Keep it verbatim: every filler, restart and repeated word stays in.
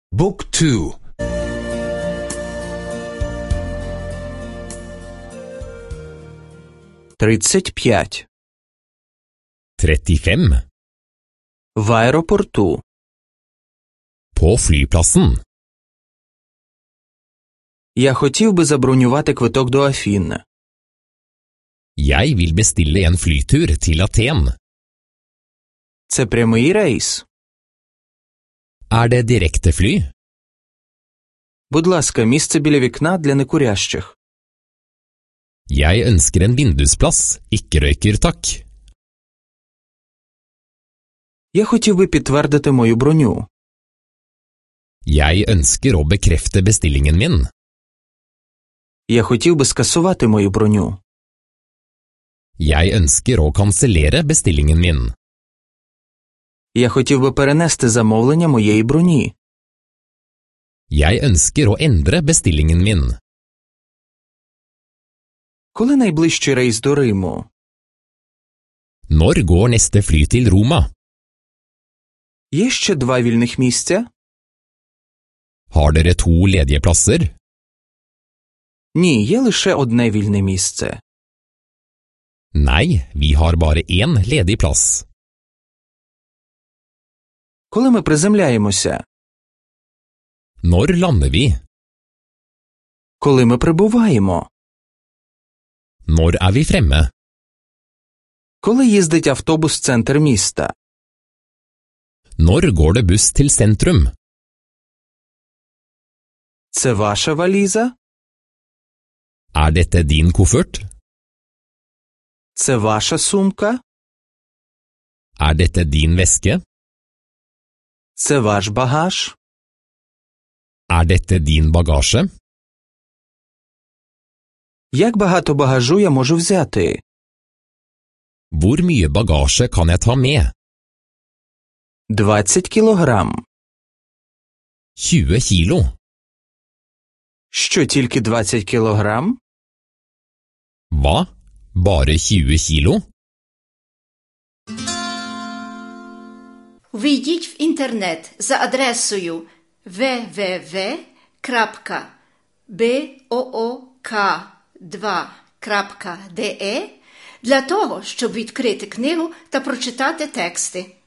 بوك تو тридцять п'ять. trettifem. В аеропорту. På flyplassen. Я хотів би забронювати квиток до Афін. Jeg vil bestille en flytur til Aten. Це прямий рейс. Er det direktefly? Будь ласка, місце біля вікна для некурящих. Jeg ønsker en vindusplass, ikke røyker takk. Я хотів би підтвердити мою броню. Jeg ønsker å bekrefte bestillingen min. Я хотів би скасувати мою броню. Jeg ønsker å kansellere bestillingen min. Я хотів би перенести замовлення моєї броні. Jeg ønsker å endre bestillingen min. Коли найближчий рейс до Риму? Når går neste fly til Roma? Є ще два вільних місця? Har dere to ledige plasser? Ні, є лише одне вільне місце. Nei, vi har bare én ledig plass. Коли ми приземляємося? Når lander vi? Коли ми прибуваємо? Når er vi fremme? Коли їздить автобус в центр міста? Når går det buss til sentrum? Це ваша валіза? Er dette din koffert? Це ваша сумка? Er dette din veske? Це ваш багаж? Er dette din bagasje? Як багато багажу я можу взяти? Hvor mye bagasje kan jeg ta med? двадцять кілограм. tjue kilo. Що, тільки двадцять кілограм? Hva? Bare tjue kilo? Ввійдіть в інтернет за адресою дабл-ю дабл-ю дабл-ю крапка book два крапка de для того, щоб відкрити книгу та прочитати тексти.